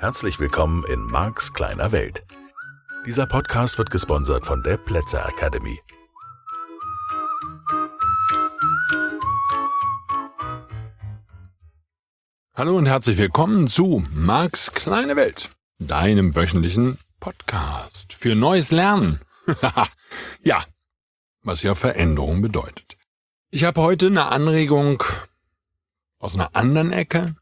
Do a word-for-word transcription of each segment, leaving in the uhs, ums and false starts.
Herzlich willkommen in Marks kleiner Welt. Dieser Podcast wird gesponsert von der Plätzer Academy. Hallo und herzlich willkommen zu Marks kleine Welt, deinem wöchentlichen Podcast für neues Lernen. Ja, was ja Veränderung bedeutet. Ich habe heute eine Anregung aus einer anderen Ecke.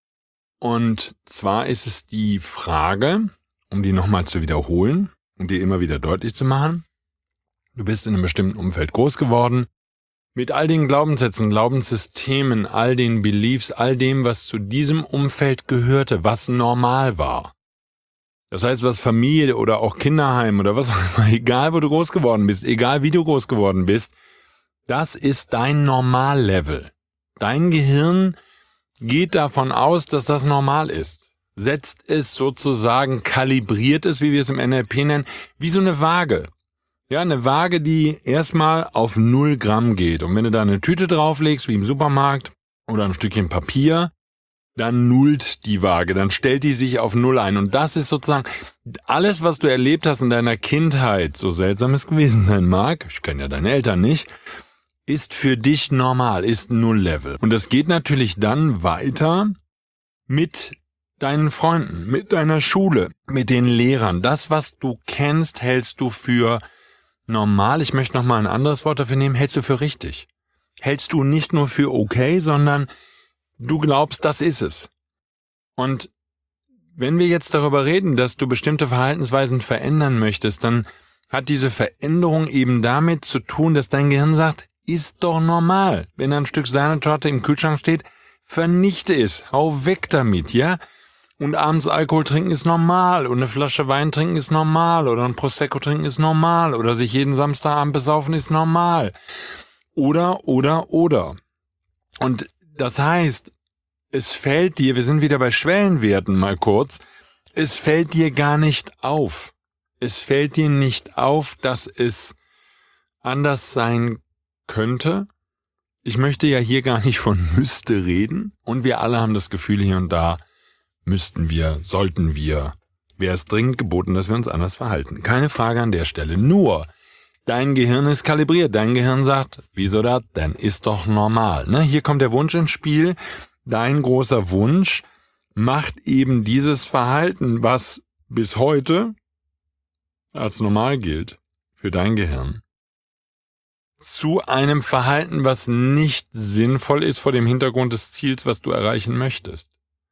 Und zwar ist es die Frage, um die nochmal zu wiederholen, um dir immer wieder deutlich zu machen. Du bist in einem bestimmten Umfeld groß geworden, mit all den Glaubenssätzen, Glaubenssystemen, all den Beliefs, all dem, was zu diesem Umfeld gehörte, was normal war. Das heißt, was Familie oder auch Kinderheim oder was auch immer, egal wo du groß geworden bist, egal wie du groß geworden bist, das ist dein Normallevel. Dein Gehirn geht davon aus, dass das normal ist. Setzt es sozusagen, kalibriert es, wie wir es im N L P nennen, wie so eine Waage. Ja, eine Waage, die erstmal auf null Gramm geht. Und wenn du da eine Tüte drauflegst, wie im Supermarkt, oder ein Stückchen Papier, dann nullt die Waage, dann stellt die sich auf null ein. Und das ist sozusagen alles, was du erlebt hast in deiner Kindheit, so seltsam es gewesen sein mag, ich kenne ja deine Eltern nicht, ist für dich normal, ist Null-Level. Und das geht natürlich dann weiter mit deinen Freunden, mit deiner Schule, mit den Lehrern. Das, was du kennst, hältst du für normal. Ich möchte nochmal ein anderes Wort dafür nehmen, hältst du für richtig. Hältst du nicht nur für okay, sondern du glaubst, das ist es. Und wenn wir jetzt darüber reden, dass du bestimmte Verhaltensweisen verändern möchtest, dann hat diese Veränderung eben damit zu tun, dass dein Gehirn sagt, ist doch normal. Wenn ein Stück Sahnetorte im Kühlschrank steht, vernichte es, hau weg damit, ja? Und abends Alkohol trinken ist normal und eine Flasche Wein trinken ist normal oder ein Prosecco trinken ist normal oder sich jeden Samstagabend besaufen ist normal. Oder, oder, oder. Und das heißt, es fällt dir, wir sind wieder bei Schwellenwerten mal kurz, es fällt dir gar nicht auf. Es fällt dir nicht auf, dass es anders sein kann. Könnte. Ich möchte ja hier gar nicht von müsste reden. Und wir alle haben das Gefühl, hier und da müssten wir, sollten wir, wäre es dringend geboten, dass wir uns anders verhalten. Keine Frage an der Stelle. Nur, dein Gehirn ist kalibriert. Dein Gehirn sagt, wieso das? Dann ist doch normal. Ne? Hier kommt der Wunsch ins Spiel. Dein großer Wunsch macht eben dieses Verhalten, was bis heute als normal gilt, für dein Gehirn, zu einem Verhalten, was nicht sinnvoll ist vor dem Hintergrund des Ziels, was du erreichen möchtest.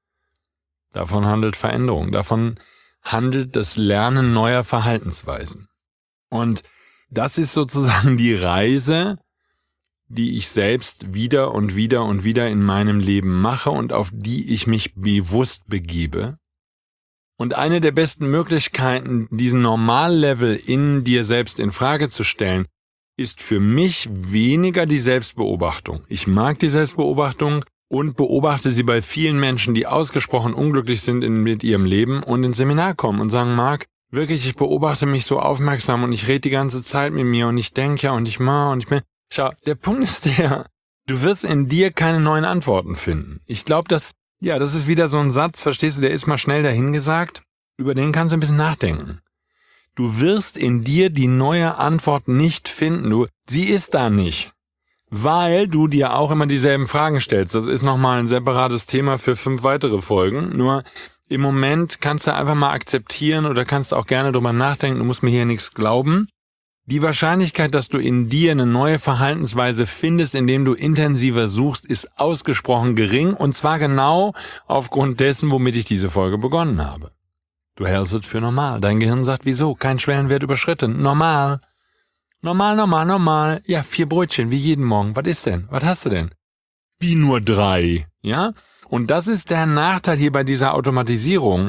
Davon handelt Veränderung, davon handelt das Lernen neuer Verhaltensweisen. Und das ist sozusagen die Reise, die ich selbst wieder und wieder und wieder in meinem Leben mache und auf die ich mich bewusst begebe. Und eine der besten Möglichkeiten, diesen Normallevel in dir selbst in Frage zu stellen, ist für mich weniger die Selbstbeobachtung. Ich mag die Selbstbeobachtung und beobachte sie bei vielen Menschen, die ausgesprochen unglücklich sind in, mit ihrem Leben und ins Seminar kommen und sagen, Marc, wirklich, ich beobachte mich so aufmerksam und ich rede die ganze Zeit mit mir und ich denke ja und ich mache und ich bin... Schau, der Punkt ist der, du wirst in dir keine neuen Antworten finden. Ich glaube, dass, ja, das ist wieder so ein Satz, verstehst du, der ist mal schnell dahingesagt, über den kannst du ein bisschen nachdenken. Du wirst in dir die neue Antwort nicht finden. Du, sie ist da nicht. Weil du dir auch immer dieselben Fragen stellst. Das ist nochmal ein separates Thema für fünf weitere Folgen. Nur im Moment kannst du einfach mal akzeptieren oder kannst auch gerne drüber nachdenken. Du musst mir hier nichts glauben. Die Wahrscheinlichkeit, dass du in dir eine neue Verhaltensweise findest, indem du intensiver suchst, ist ausgesprochen gering. Und zwar genau aufgrund dessen, womit ich diese Folge begonnen habe. Du hältst es für normal. Dein Gehirn sagt, wieso? Kein Schwellenwert überschritten. Normal. Normal, normal, normal. Ja, vier Brötchen, wie jeden Morgen. Was ist denn? Was hast du denn? Wie nur drei. Ja? Und das ist der Nachteil hier bei dieser Automatisierung.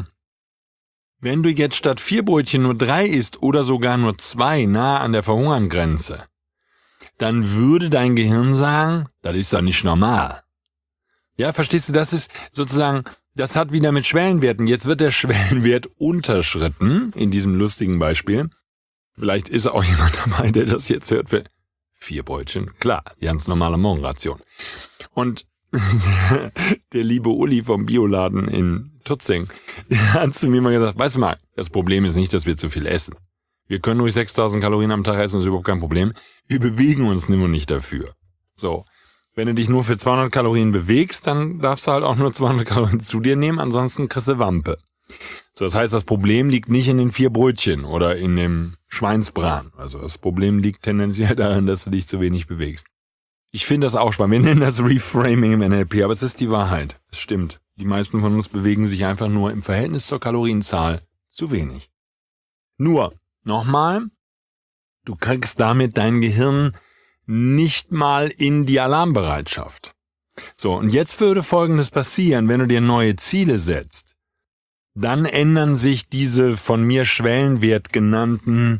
Wenn du jetzt statt vier Brötchen nur drei isst oder sogar nur zwei, nah an der Verhungerngrenze, dann würde dein Gehirn sagen, das ist doch nicht normal. Ja, verstehst du, das ist sozusagen... Das hat wieder mit Schwellenwerten. Jetzt wird der Schwellenwert unterschritten, in diesem lustigen Beispiel. Vielleicht ist auch jemand dabei, der das jetzt hört für vier Brötchen. Klar, ganz normale Morgenration. Und Der liebe Uli vom Bioladen in Tutzing, der hat zu mir mal gesagt, weißt du Marc, das Problem ist nicht, dass wir zu viel essen. Wir können ruhig sechstausend Kalorien am Tag essen, das ist überhaupt kein Problem. Wir bewegen uns nur nicht dafür. So, wenn du dich nur für zweihundert Kalorien bewegst, dann darfst du halt auch nur zweihundert Kalorien zu dir nehmen, ansonsten kriegst du Wampe. So, das heißt, das Problem liegt nicht in den vier Brötchen oder in dem Schweinsbraten. Also das Problem liegt tendenziell daran, dass du dich zu wenig bewegst. Ich finde das auch spannend. Wir nennen das Reframing im N L P, aber es ist die Wahrheit. Es stimmt. Die meisten von uns bewegen sich einfach nur im Verhältnis zur Kalorienzahl zu wenig. Nur, nochmal, du kriegst damit dein Gehirn nicht mal in die Alarmbereitschaft. So, und jetzt würde Folgendes passieren, wenn du dir neue Ziele setzt. Dann ändern sich diese von mir Schwellenwert genannten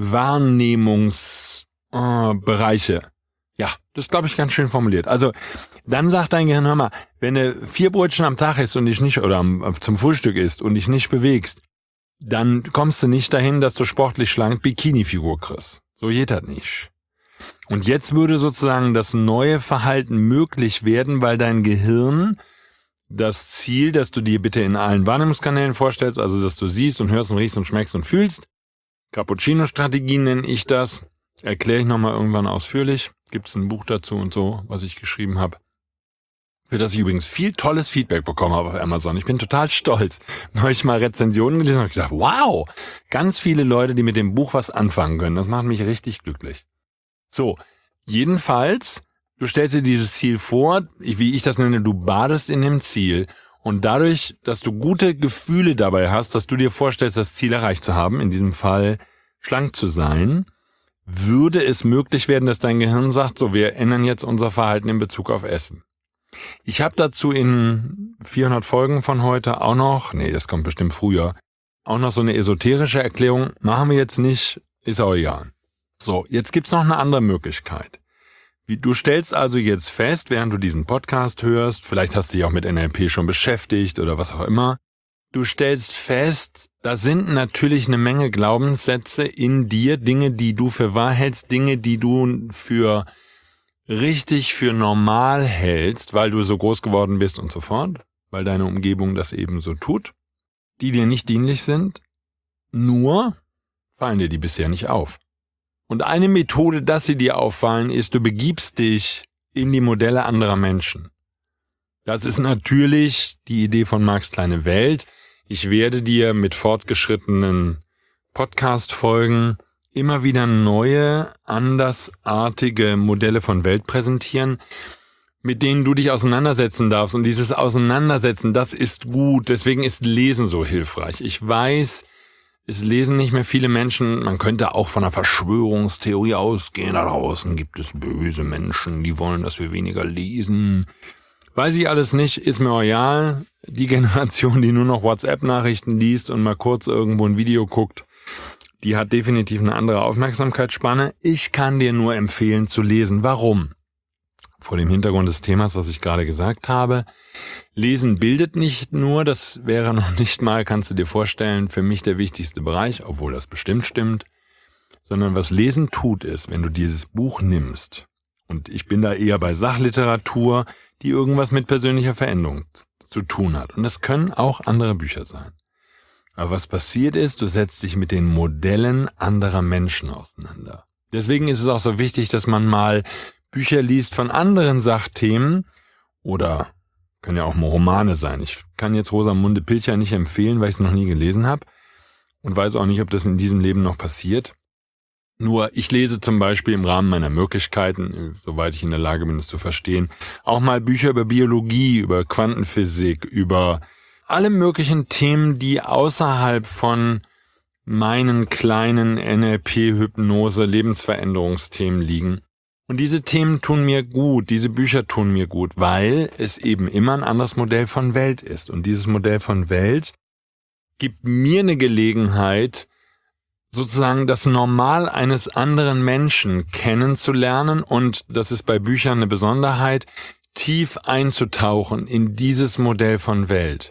Wahrnehmungsbereiche. Äh, Ja, das ist, glaube ich, ganz schön formuliert. Also, dann sagt dein Gehirn, hör mal, wenn du vier Brötchen am Tag isst und dich nicht, oder am, zum Frühstück isst und dich nicht bewegst, dann kommst du nicht dahin, dass du sportlich schlank Bikini-Figur kriegst. So geht das nicht. Und jetzt würde sozusagen das neue Verhalten möglich werden, weil dein Gehirn das Ziel, das du dir bitte in allen Wahrnehmungskanälen vorstellst, also dass du siehst und hörst und riechst und schmeckst und fühlst, Cappuccino-Strategie nenne ich das, erkläre ich nochmal irgendwann ausführlich. Gibt es ein Buch dazu und so, was ich geschrieben habe. Für das ich übrigens viel tolles Feedback bekommen habe auf Amazon. Ich bin total stolz. Neulich mal Rezensionen gelesen und habe gedacht, wow, ganz viele Leute, die mit dem Buch was anfangen können. Das macht mich richtig glücklich. So, jedenfalls, du stellst dir dieses Ziel vor, wie ich das nenne, du badest in dem Ziel. Und dadurch, dass du gute Gefühle dabei hast, dass du dir vorstellst, das Ziel erreicht zu haben, in diesem Fall schlank zu sein, würde es möglich werden, dass dein Gehirn sagt, so, wir ändern jetzt unser Verhalten in Bezug auf Essen. Ich habe dazu in vierhundert Folgen von heute auch noch, nee, das kommt bestimmt früher, auch noch so eine esoterische Erklärung, machen wir jetzt nicht, ist auch egal. So, jetzt gibt's noch eine andere Möglichkeit. Wie, du stellst also jetzt fest, während du diesen Podcast hörst, vielleicht hast du dich auch mit N L P schon beschäftigt oder was auch immer, du stellst fest, da sind natürlich eine Menge Glaubenssätze in dir, Dinge, die du für wahr hältst, Dinge, die du für richtig, für normal hältst, weil du so groß geworden bist und so fort, weil deine Umgebung das eben so tut, die dir nicht dienlich sind, nur fallen dir die bisher nicht auf. Und eine Methode, dass sie dir auffallen, ist, du begibst dich in die Modelle anderer Menschen. Das ist natürlich die Idee von Marks kleine Welt. Ich werde dir mit fortgeschrittenen Podcast-Folgen immer wieder neue, andersartige Modelle von Welt präsentieren, mit denen du dich auseinandersetzen darfst. Und dieses Auseinandersetzen, das ist gut. Deswegen ist Lesen so hilfreich. Ich weiß, es lesen nicht mehr viele Menschen. Man könnte auch von einer Verschwörungstheorie ausgehen. Da draußen gibt es böse Menschen, die wollen, dass wir weniger lesen. Weiß ich alles nicht, ist mir egal. Die Generation, die nur noch WhatsApp-Nachrichten liest und mal kurz irgendwo ein Video guckt, die hat definitiv eine andere Aufmerksamkeitsspanne. Ich kann dir nur empfehlen zu lesen. Warum? Vor dem Hintergrund des Themas, was ich gerade gesagt habe. Lesen bildet nicht nur, das wäre noch nicht mal, kannst du dir vorstellen, für mich der wichtigste Bereich, obwohl das bestimmt stimmt, sondern was Lesen tut ist, wenn du dieses Buch nimmst, und ich bin da eher bei Sachliteratur, die irgendwas mit persönlicher Veränderung zu tun hat. Und das können auch andere Bücher sein. Aber was passiert ist, du setzt dich mit den Modellen anderer Menschen auseinander. Deswegen ist es auch so wichtig, dass man mal Bücher liest von anderen Sachthemen oder können ja auch mal Romane sein. Ich kann jetzt Rosamunde Pilcher nicht empfehlen, weil ich es noch nie gelesen habe und weiß auch nicht, ob das in diesem Leben noch passiert. Nur ich lese zum Beispiel im Rahmen meiner Möglichkeiten, soweit ich in der Lage bin, es zu verstehen, auch mal Bücher über Biologie, über Quantenphysik, über alle möglichen Themen, die außerhalb von meinen kleinen N L P-Hypnose, Lebensveränderungsthemen liegen. Und diese Themen tun mir gut, diese Bücher tun mir gut, weil es eben immer ein anderes Modell von Welt ist. Und dieses Modell von Welt gibt mir eine Gelegenheit, sozusagen das Normal eines anderen Menschen kennenzulernen, und das ist bei Büchern eine Besonderheit, tief einzutauchen in dieses Modell von Welt.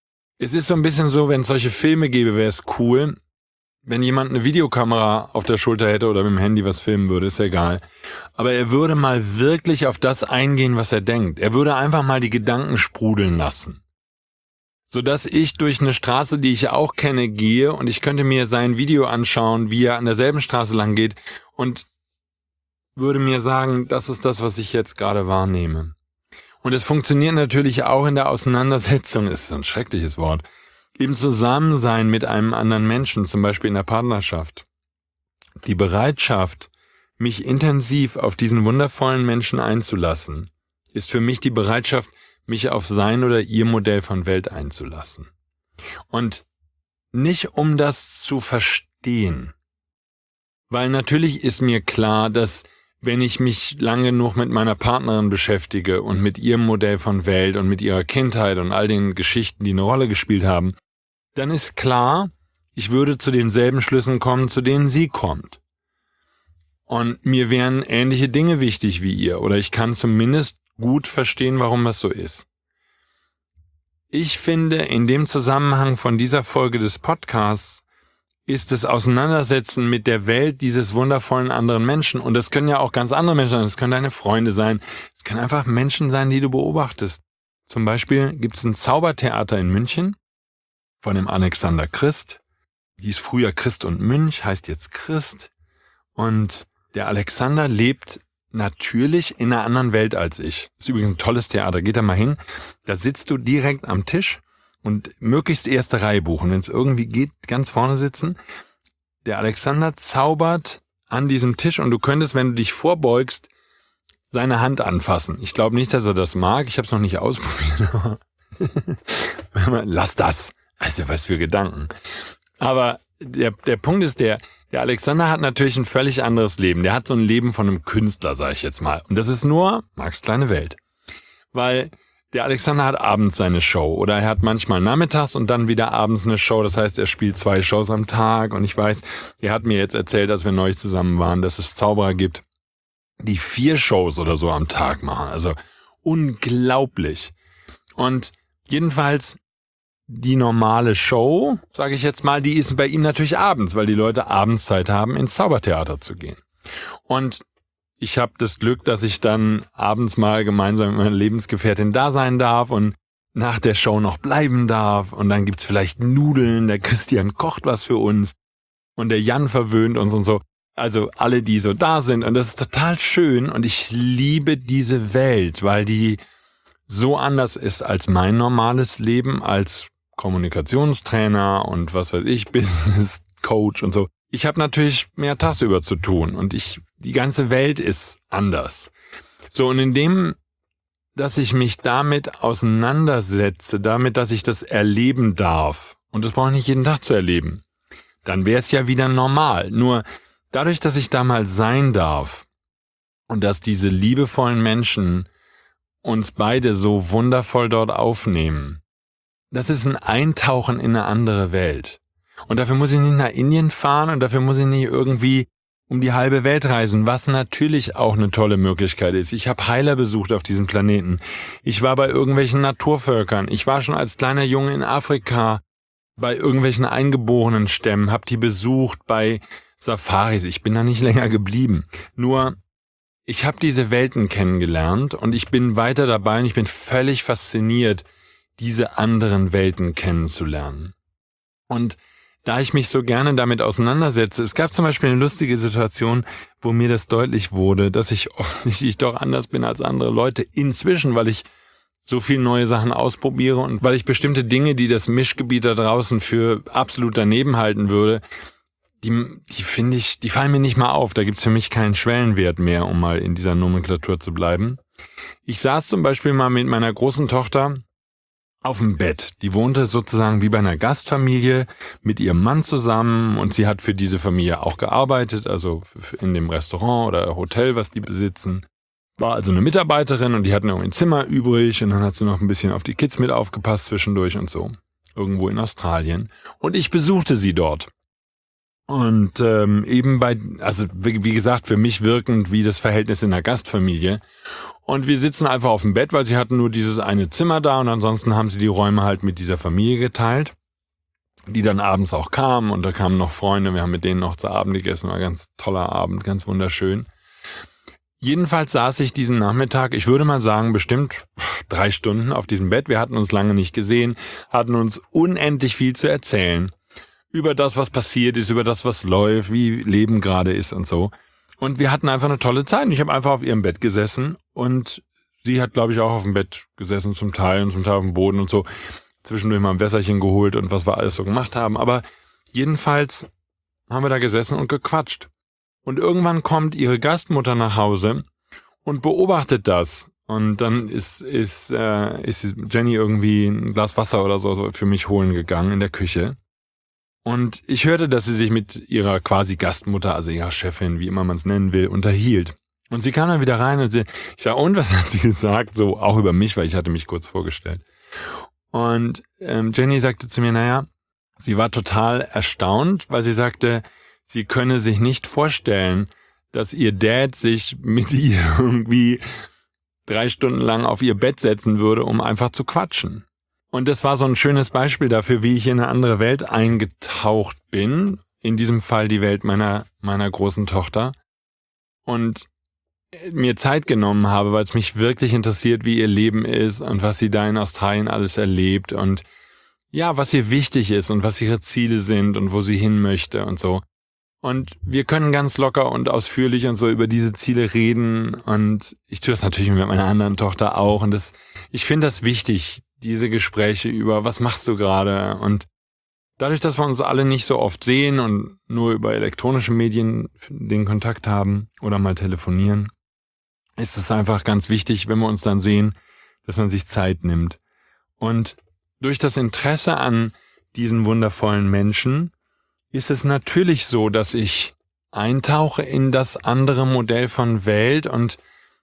Es ist so ein bisschen so, wenn es solche Filme gäbe, wäre es cool, wenn jemand eine Videokamera auf der Schulter hätte oder mit dem Handy was filmen würde, ist ja egal, aber er würde mal wirklich auf das eingehen, was er denkt. Er würde einfach mal die Gedanken sprudeln lassen. Sodass ich durch eine Straße, die ich auch kenne, gehe und ich könnte mir sein Video anschauen, wie er an derselben Straße lang geht und würde mir sagen, das ist das, was ich jetzt gerade wahrnehme. Und es funktioniert natürlich auch in der Auseinandersetzung, ist so ein schreckliches Wort, im Zusammensein mit einem anderen Menschen, zum Beispiel in der Partnerschaft. Die Bereitschaft, mich intensiv auf diesen wundervollen Menschen einzulassen, ist für mich die Bereitschaft, mich auf sein oder ihr Modell von Welt einzulassen. Und nicht um das zu verstehen. Weil natürlich ist mir klar, dass wenn ich mich lange genug mit meiner Partnerin beschäftige und mit ihrem Modell von Welt und mit ihrer Kindheit und all den Geschichten, die eine Rolle gespielt haben, dann ist klar, ich würde zu denselben Schlüssen kommen, zu denen sie kommt. Und mir wären ähnliche Dinge wichtig wie ihr, oder ich kann zumindest gut verstehen, warum das so ist. Ich finde, in dem Zusammenhang von dieser Folge des Podcasts ist das Auseinandersetzen mit der Welt dieses wundervollen anderen Menschen, und das können ja auch ganz andere Menschen sein, das können deine Freunde sein, es können einfach Menschen sein, die du beobachtest. Zum Beispiel gibt es ein Zaubertheater in München von dem Alexander Christ, hieß früher Christ und Münch, heißt jetzt Christ, und der Alexander lebt natürlich in einer anderen Welt als ich. Das ist übrigens ein tolles Theater, geht da mal hin, da sitzt du direkt am Tisch und möglichst erste Reihe buchen, wenn es irgendwie geht, ganz vorne sitzen. Der Alexander zaubert an diesem Tisch und du könntest, wenn du dich vorbeugst, seine Hand anfassen. Ich glaube nicht, dass er das mag, ich habe es noch nicht ausprobiert, aber lass das. Also was für Gedanken. Aber der, der Punkt ist der, der Alexander hat natürlich ein völlig anderes Leben. Der hat so ein Leben von einem Künstler, sage ich jetzt mal. Und das ist nur Marks kleine Welt. Weil der Alexander hat abends seine Show oder er hat manchmal nachmittags und dann wieder abends eine Show. Das heißt, er spielt zwei Shows am Tag. Und ich weiß, er hat mir jetzt erzählt, als wir neulich zusammen waren, dass es Zauberer gibt, die vier Shows oder so am Tag machen. Also unglaublich. Und jedenfalls die normale Show, sage ich jetzt mal, die ist bei ihm natürlich abends, weil die Leute abends Zeit haben, ins Zaubertheater zu gehen. Und ich habe das Glück, dass ich dann abends mal gemeinsam mit meiner Lebensgefährtin da sein darf und nach der Show noch bleiben darf. Und dann gibt's vielleicht Nudeln, der Christian kocht was für uns und der Jan verwöhnt uns und so. Also alle, die so da sind. Und das ist total schön und ich liebe diese Welt, weil die so anders ist als mein normales Leben als Kommunikationstrainer und was weiß ich, Business Coach und so. Ich habe natürlich mehr tagsüber zu tun und ich, die ganze Welt ist anders. So, und indem, dass ich mich damit auseinandersetze, damit, dass ich das erleben darf, und das brauche ich nicht jeden Tag zu erleben, dann wäre es ja wieder normal. Nur dadurch, dass ich da mal sein darf und dass diese liebevollen Menschen uns beide so wundervoll dort aufnehmen, das ist ein Eintauchen in eine andere Welt. Und dafür muss ich nicht nach Indien fahren und dafür muss ich nicht irgendwie um die halbe Welt reisen, was natürlich auch eine tolle Möglichkeit ist. Ich habe Heiler besucht auf diesem Planeten. Ich war bei irgendwelchen Naturvölkern. Ich war schon als kleiner Junge in Afrika bei irgendwelchen eingeborenen Stämmen, habe die besucht bei Safaris. Ich bin da nicht länger geblieben. Nur ich habe diese Welten kennengelernt und ich bin weiter dabei und ich bin völlig fasziniert, diese anderen Welten kennenzulernen. Und da ich mich so gerne damit auseinandersetze, es gab zum Beispiel eine lustige Situation, wo mir das deutlich wurde, dass ich offensichtlich doch anders bin als andere Leute inzwischen, weil ich so viel neue Sachen ausprobiere und weil ich bestimmte Dinge, die das Mischgebiet da draußen für absolut daneben halten würde, die, die finde ich, die fallen mir nicht mal auf. Da gibt's für mich keinen Schwellenwert mehr, um mal in dieser Nomenklatur zu bleiben. Ich saß zum Beispiel mal mit meiner großen Tochter auf dem Bett. Die wohnte sozusagen wie bei einer Gastfamilie mit ihrem Mann zusammen und sie hat für diese Familie auch gearbeitet, also in dem Restaurant oder Hotel, was die besitzen. War also eine Mitarbeiterin und die hatten irgendwie ein Zimmer übrig und dann hat sie noch ein bisschen auf die Kids mit aufgepasst zwischendurch und so. Irgendwo in Australien. Und ich besuchte sie dort. Und ähm, eben bei, also wie, wie gesagt, für mich wirkend wie das Verhältnis in einer Gastfamilie. Und wir sitzen einfach auf dem Bett, weil sie hatten nur dieses eine Zimmer da und ansonsten haben sie die Räume halt mit dieser Familie geteilt, die dann abends auch kamen und da kamen noch Freunde, wir haben mit denen noch zu Abend gegessen, war ein ganz toller Abend, ganz wunderschön. Jedenfalls saß ich diesen Nachmittag, ich würde mal sagen, bestimmt drei Stunden auf diesem Bett. Wir hatten uns lange nicht gesehen, hatten uns unendlich viel zu erzählen. Über das, was passiert ist, über das, was läuft, wie Leben gerade ist und so. Und wir hatten einfach eine tolle Zeit. Und ich habe einfach auf ihrem Bett gesessen und sie hat, glaube ich, auch auf dem Bett gesessen zum Teil und zum Teil auf dem Boden und so. Zwischendurch mal ein Wässerchen geholt und was wir alles so gemacht haben. Aber jedenfalls haben wir da gesessen und gequatscht. Und irgendwann kommt ihre Gastmutter nach Hause und beobachtet das. Und dann ist, ist, äh, ist Jenny irgendwie ein Glas Wasser oder so für mich holen gegangen in der Küche. Und ich hörte, dass sie sich mit ihrer quasi Gastmutter, also ihrer Chefin, wie immer man es nennen will, unterhielt. Und sie kam dann wieder rein und sie, ich sag, und was hat sie gesagt? So auch über mich, weil ich hatte mich kurz vorgestellt. Und ähm, Jenny sagte zu mir, naja, sie war total erstaunt, weil sie sagte, sie könne sich nicht vorstellen, dass ihr Dad sich mit ihr irgendwie drei Stunden lang auf ihr Bett setzen würde, um einfach zu quatschen. Und das war so ein schönes Beispiel dafür, wie ich in eine andere Welt eingetaucht bin. In diesem Fall die Welt meiner, meiner großen Tochter. Und mir Zeit genommen habe, weil es mich wirklich interessiert, wie ihr Leben ist und was sie da in Australien alles erlebt und ja, was ihr wichtig ist und was ihre Ziele sind und wo sie hin möchte und so. Und wir können ganz locker und ausführlich und so über diese Ziele reden und ich tue das natürlich mit meiner anderen Tochter auch und das, ich finde das wichtig, diese Gespräche über, was machst du gerade? Und dadurch, dass wir uns alle nicht so oft sehen und nur über elektronische Medien den Kontakt haben oder mal telefonieren, ist es einfach ganz wichtig, wenn wir uns dann sehen, dass man sich Zeit nimmt. Und durch das Interesse an diesen wundervollen Menschen ist es natürlich so, dass ich eintauche in das andere Modell von Welt und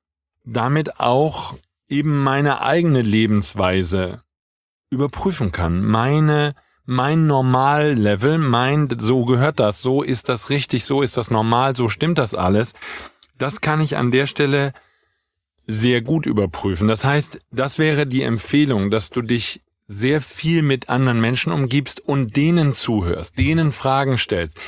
damit auch eben meine eigene Lebensweise überprüfen kann. Meine, mein Normallevel, mein, so gehört das, so ist das richtig, so ist das normal, so stimmt das alles. Das kann ich an der Stelle sehr gut überprüfen. Das heißt, das wäre die Empfehlung, dass du dich sehr viel mit anderen Menschen umgibst und denen zuhörst, denen Fragen stellst.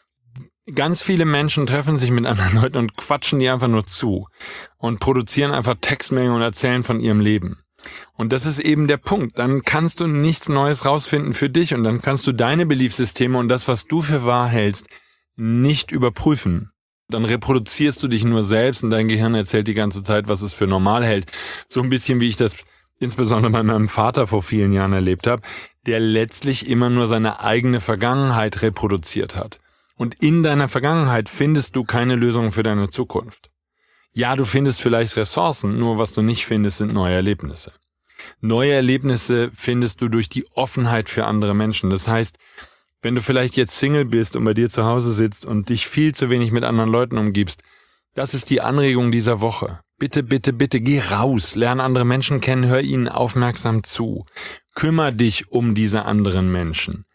Ganz viele Menschen treffen sich mit anderen Leuten und quatschen die einfach nur zu und produzieren einfach Textmengen und erzählen von ihrem Leben. Und das ist eben der Punkt. Dann kannst du nichts Neues rausfinden für dich und dann kannst du deine Beliefssysteme und das, was du für wahr hältst, nicht überprüfen. Dann reproduzierst du dich nur selbst und dein Gehirn erzählt die ganze Zeit, was es für normal hält. So ein bisschen wie ich das insbesondere bei meinem Vater vor vielen Jahren erlebt habe, der letztlich immer nur seine eigene Vergangenheit reproduziert hat. Und in deiner Vergangenheit findest du keine Lösung für deine Zukunft. Ja, du findest vielleicht Ressourcen, nur was du nicht findest, sind neue Erlebnisse. Neue Erlebnisse findest du durch die Offenheit für andere Menschen. Das heißt, wenn du vielleicht jetzt Single bist und bei dir zu Hause sitzt und dich viel zu wenig mit anderen Leuten umgibst, das ist die Anregung dieser Woche. Bitte, bitte, bitte, geh raus, lerne andere Menschen kennen, hör ihnen aufmerksam zu. Kümmer dich um diese anderen Menschen.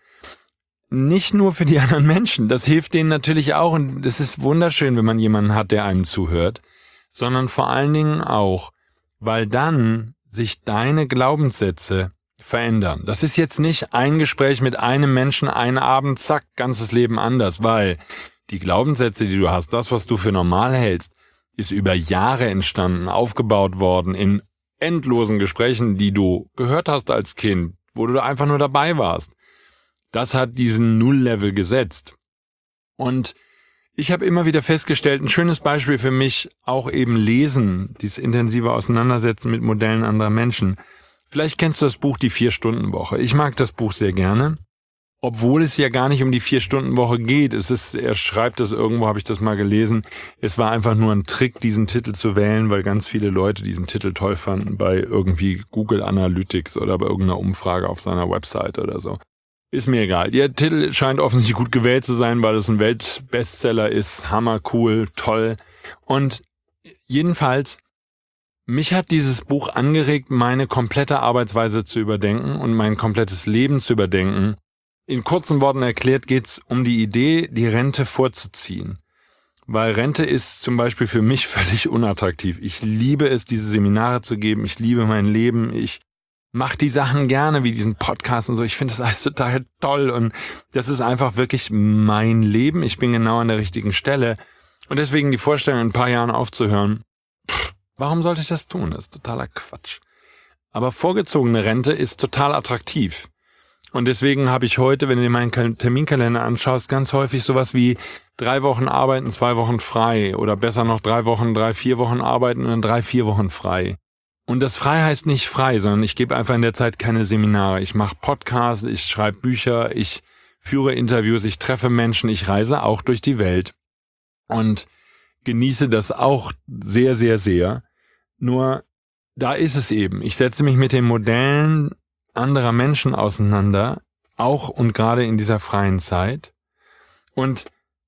Nicht nur für die anderen Menschen, das hilft denen natürlich auch und es ist wunderschön, wenn man jemanden hat, der einem zuhört, sondern vor allen Dingen auch, weil dann sich deine Glaubenssätze verändern. Das ist jetzt nicht ein Gespräch mit einem Menschen, einen Abend, zack, ganzes Leben anders, weil die Glaubenssätze, die du hast, das, was du für normal hältst, ist über Jahre entstanden, aufgebaut worden in endlosen Gesprächen, die du gehört hast als Kind, wo du einfach nur dabei warst. Das hat diesen Null-Level gesetzt. Und ich habe immer wieder festgestellt, ein schönes Beispiel für mich, auch eben Lesen, dieses intensive Auseinandersetzen mit Modellen anderer Menschen. Vielleicht kennst du das Buch Die Vier-Stunden-Woche. Ich mag das Buch sehr gerne. Obwohl es ja gar nicht um die Vier-Stunden-Woche geht. Es ist, er schreibt das irgendwo, habe ich das mal gelesen. Es war einfach nur ein Trick, diesen Titel zu wählen, weil ganz viele Leute diesen Titel toll fanden bei irgendwie Google Analytics oder bei irgendeiner Umfrage auf seiner Website oder so. Ist mir egal. Der Titel scheint offensichtlich gut gewählt zu sein, weil es ein Weltbestseller ist. Hammer, cool, toll. Und jedenfalls, mich hat dieses Buch angeregt, meine komplette Arbeitsweise zu überdenken und mein komplettes Leben zu überdenken. In kurzen Worten erklärt geht's um die Idee, die Rente vorzuziehen. Weil Rente ist zum Beispiel für mich völlig unattraktiv. Ich liebe es, diese Seminare zu geben. Ich liebe mein Leben. Ich mache die Sachen gerne, wie diesen Podcast und so. Ich finde das alles total toll. Und das ist einfach wirklich mein Leben. Ich bin genau an der richtigen Stelle. Und deswegen die Vorstellung, in ein paar Jahren aufzuhören, Warum sollte ich das tun? Das ist totaler Quatsch. Aber vorgezogene Rente ist total attraktiv. Und deswegen habe ich heute, wenn du dir meinen Terminkalender anschaust, ganz häufig sowas wie drei Wochen arbeiten, zwei Wochen frei. Oder besser noch drei Wochen, drei, vier Wochen arbeiten und dann drei, vier Wochen frei. Und das frei heißt nicht frei, sondern ich gebe einfach in der Zeit keine Seminare. Ich mache Podcasts, ich schreibe Bücher, ich führe Interviews, ich treffe Menschen, ich reise auch durch die Welt. Und genieße das auch sehr, sehr, sehr. Nur da ist es eben. Ich setze mich mit den Modellen anderer Menschen auseinander, auch und gerade in dieser freien Zeit. Und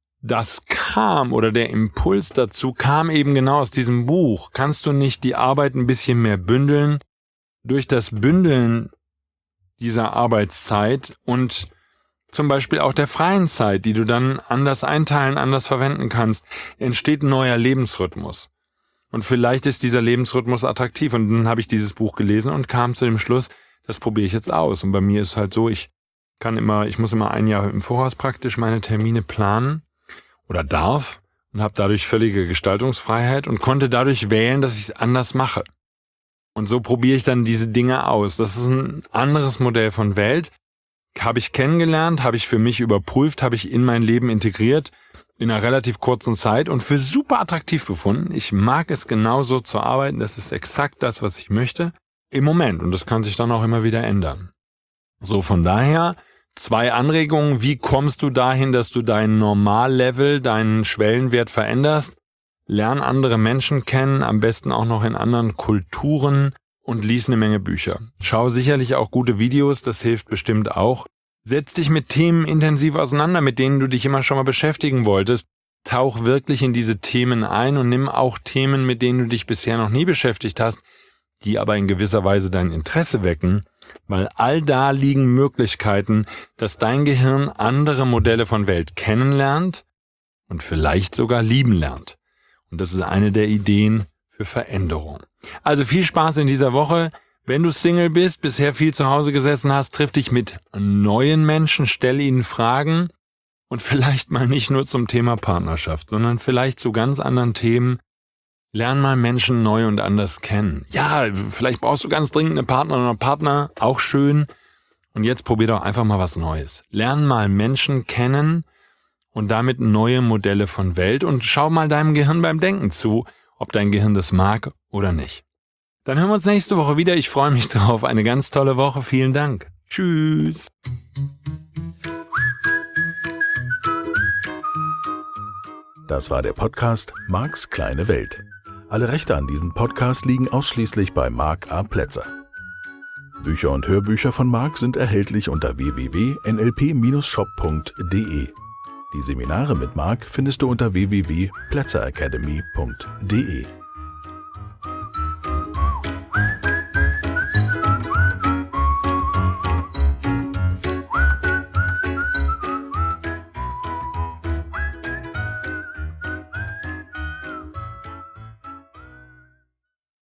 das kam, oder der Impuls dazu kam eben genau aus diesem Buch. Kannst du nicht die Arbeit ein bisschen mehr bündeln? Durch das Bündeln dieser Arbeitszeit und zum Beispiel auch der freien Zeit, die du dann anders einteilen, anders verwenden kannst, entsteht ein neuer Lebensrhythmus. Und vielleicht ist dieser Lebensrhythmus attraktiv. Und dann habe ich dieses Buch gelesen und kam zu dem Schluss, das probiere ich jetzt aus. Und bei mir ist es halt so, ich kann immer, ich muss immer ein Jahr im Voraus praktisch meine Termine planen oder darf und habe dadurch völlige Gestaltungsfreiheit und konnte dadurch wählen, dass ich es anders mache. Und so probiere ich dann diese Dinge aus. Das ist ein anderes Modell von Welt. Habe ich kennengelernt, habe ich für mich überprüft, habe ich in mein Leben integriert, in einer relativ kurzen Zeit und für super attraktiv befunden. Ich mag es genauso zu arbeiten, das ist exakt das, was ich möchte, im Moment. Und das kann sich dann auch immer wieder ändern. So, von daher zwei Anregungen. Wie kommst du dahin, dass du dein Normallevel, deinen Schwellenwert veränderst? Lern andere Menschen kennen, am besten auch noch in anderen Kulturen. Und lies eine Menge Bücher. Schau sicherlich auch gute Videos, das hilft bestimmt auch. Setz dich mit Themen intensiv auseinander, mit denen du dich immer schon mal beschäftigen wolltest. Tauch wirklich in diese Themen ein und nimm auch Themen, mit denen du dich bisher noch nie beschäftigt hast, die aber in gewisser Weise dein Interesse wecken, weil all da liegen Möglichkeiten, dass dein Gehirn andere Modelle von Welt kennenlernt und vielleicht sogar lieben lernt. Und das ist eine der Ideen für Veränderung. Also viel Spaß in dieser Woche. Wenn du Single bist, bisher viel zu Hause gesessen hast, triff dich mit neuen Menschen, stell ihnen Fragen und vielleicht mal nicht nur zum Thema Partnerschaft, sondern vielleicht zu ganz anderen Themen. Lern mal Menschen neu und anders kennen. Ja, vielleicht brauchst du ganz dringend eine Partnerin oder Partner, auch schön. Und jetzt probier doch einfach mal was Neues. Lern mal Menschen kennen und damit neue Modelle von Welt und schau mal deinem Gehirn beim Denken zu, ob dein Gehirn das mag oder nicht. Dann hören wir uns nächste Woche wieder. Ich freue mich drauf. Eine ganz tolle Woche. Vielen Dank. Tschüss. Das war der Podcast Marks kleine Welt. Alle Rechte an diesem Podcast liegen ausschließlich bei Mark A. Plätzer. Bücher und Hörbücher von Mark sind erhältlich unter w w w punkt n l p Bindestrich shop punkt d e. Die Seminare mit Mark findest du unter w w w punkt plätzer academy punkt d e.